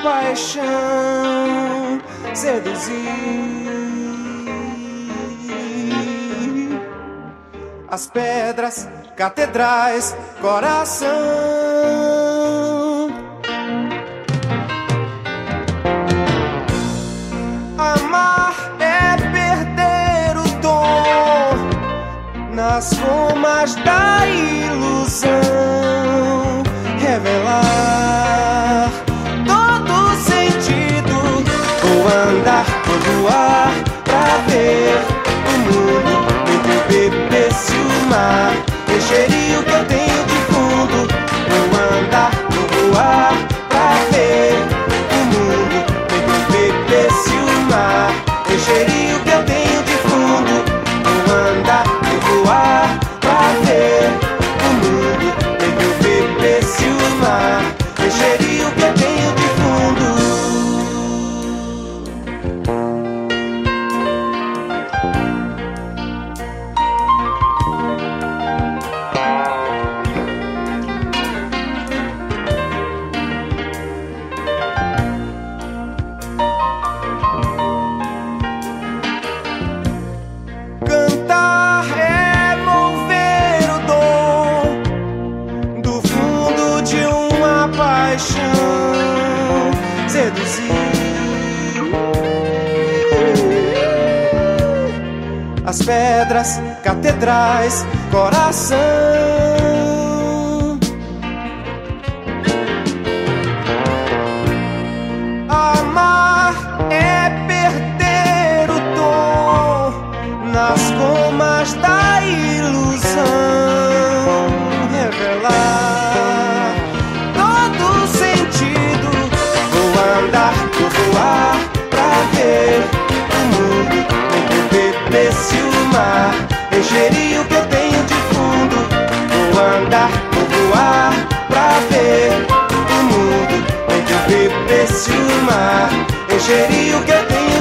paixão seduzir. As pedras, catedrais, coração. Amar é perder o dom nas gomas da ilusão, revelar todo sentido. Vou andar, vou voar pra ver o mundo entre o beber se o mar encheria o que eu tenho de fundo. Vou andar, vou voar pra ver o mundo entre o beber se o mar encheria o que eu tenho de fundo. Vou andar, vou voar pra ver o mundo entre o beber se o mar encheria o que eu tenho de fundo. Cantar é mover o dom do fundo de uma paixão seduzir. As pedras, catedrais, coração. Amar é perder o dom nas gomas da ilusão, revelar todo sentido. Vou andar, vou voar pra ver o mundo entre o beber se o mar encheria o que eu tenho de fundo. Vou andar, vou voar pra ver o mundo entre o beber se o mar encheria o que eu tenho